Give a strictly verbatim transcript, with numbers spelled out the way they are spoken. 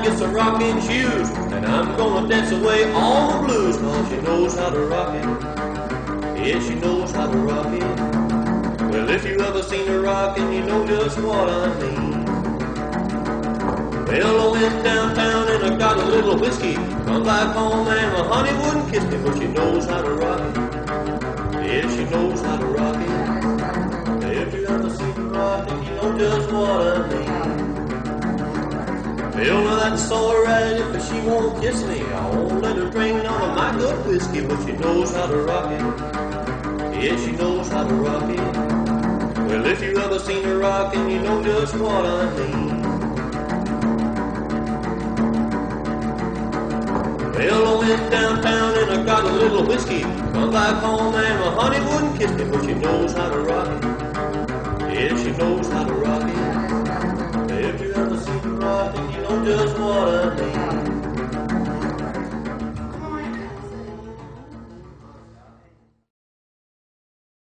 get some rocking shoes, and I'm gonna dance away all the blues, cause she knows how to rock it. Yeah, she knows how to rock it. Well, if you ever seen her rockin', you know just what I mean. Well, I went downtown and I got a little whiskey. Come back home and my honey wouldn't kiss me, but she knows how to rock it. Yeah, she knows how to rock it. If you ever seen her rockin', you know just what I mean. Well, now that's alright if she won't kiss me. I won't let her drink none of my good whiskey, but she knows how to rock it. Yeah, she knows how to rock it. Well, if you ever seen her rockin', you know just what I mean. Well, I went downtown and I got a little whiskey. Come back home and my honey wouldn't kiss me, but she knows how to rock it. Yeah, she knows how to rock it. If you ever seen her rockin', you know just what I mean.